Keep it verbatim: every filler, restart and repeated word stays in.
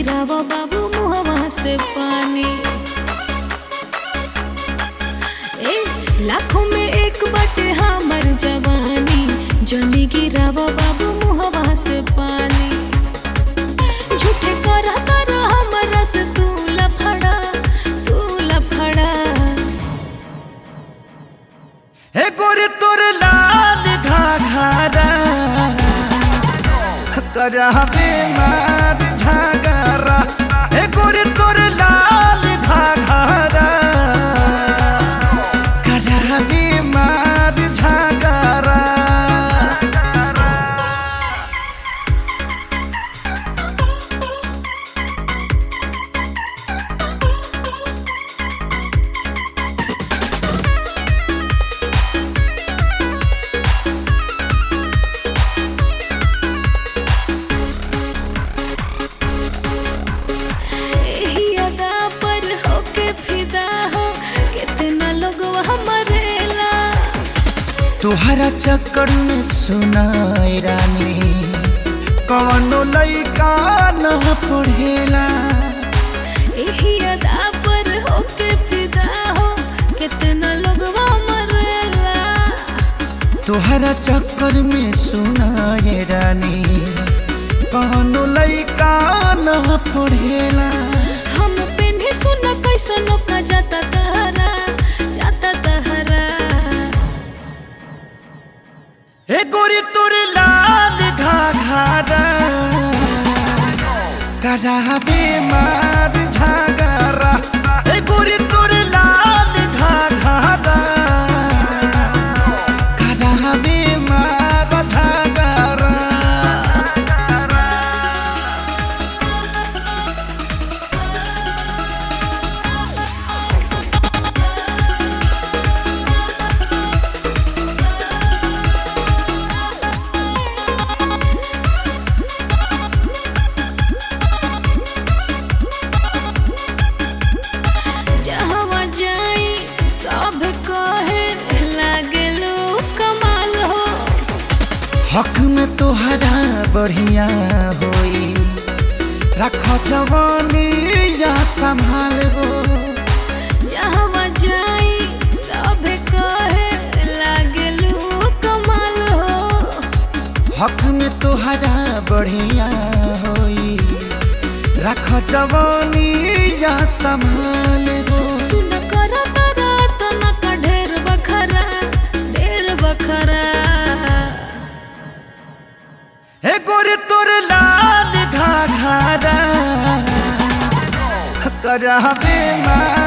गिरावा बाबू मुहवा से पानी। ए लाखों में एक बटे हमर जवानी, जनी गिरावा बाबू मुहवा से पानी। झूठे कर कर हमरा से तू लफड़ा, तू लफड़ा। हे गोरे तोर लाल घाघरा करावे मार झगड़ा। हे गोरे तोर लाल घाघरा करावे मार झगड़ा। तुहरा चक्कर में सुनाई रानी कौनो लइका न पढ़ेला। एही अदा पर होके फिदा हो कितना लोगवा मरेला। तुहरा चक्कर में सुनाई रानी कौनो लइका न पढ़ेला। हम पेन्ही सुना कैसन का जाता तहरा, जाता तहरा। हे गोरी तोर लाल घाघरा करावे मार झगड़ा। हे गोरी तोर लाल घाघरा करावे मार झगड़ा। सब कहे लागलो कमाल हो, हक में तोहरा बढ़िया होई रख जवानी या संभाल हो। जहवा जाई सब कहे लागलो कमाल हो, हक में तोहरा बढ़िया होई रख जवानी या संभाल हो। सुन कर तना ढेर बखरा, ढेर बखरा। हे गोरे तोर लाल घाघरा करावे मार